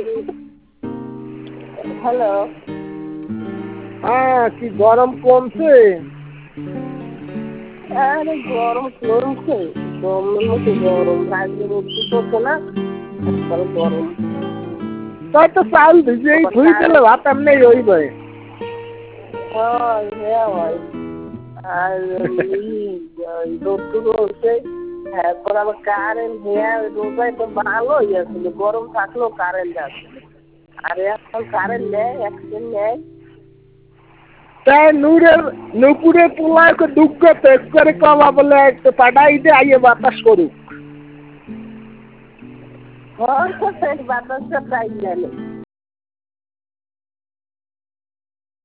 Hello. হ্যাঁ, কি গরম কমছে? আরে গরম কমছে, গরমের মতো গরম, রাজ্যের রোদ্দু পড়ছে না, তারপরে গরম। তাই তো চাল ভিজেই ধুই দিলে ভাত এমনি হইবে। হ্যাঁ হয়। আর রোদ্দু রয়েছে, তারপর আবার কারেন্ট হ্যাঁ রোজায় তো ভালোই আসলে, গরম থাকলেও কারেন্ট আছে। আর এখন কারেন্ট নেই, একদিন নেই। তাই নুপুরে পোলাকে দুঃখ পেশ করে কমা বলে একটু পাঠাই দে আইয়ে বাতাস করুক। বাতাসটা তাই জানে।